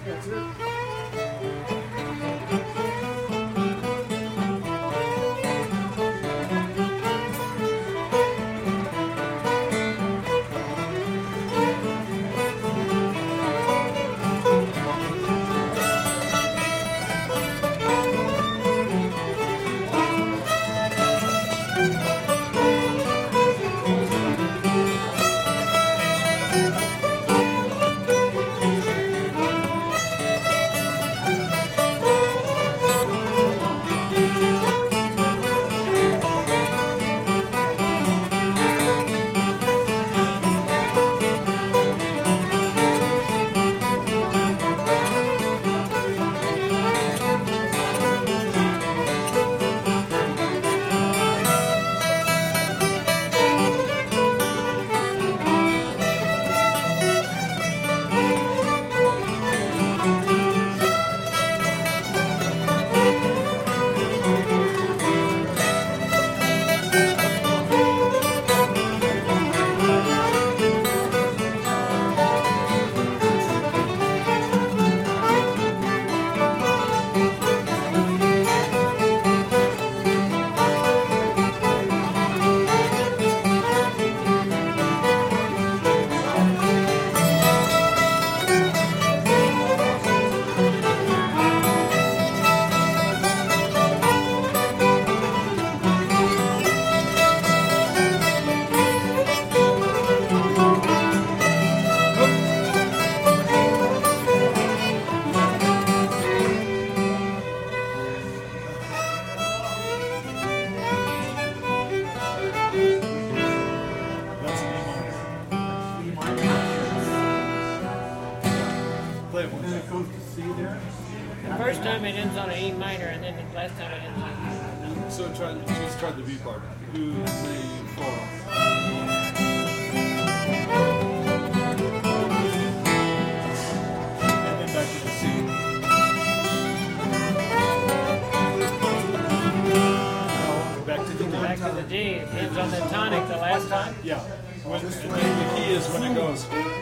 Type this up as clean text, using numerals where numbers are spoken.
That's it. That's an E minor. Play it one time. It goes to C there. The first time it ends on an E minor, and then the last time it ends on. So just try the B part. 2, 3, 4. And then back to the C. Back to the D. Back to the D. It ends on the tonic the last time. Yeah. The key is when it goes.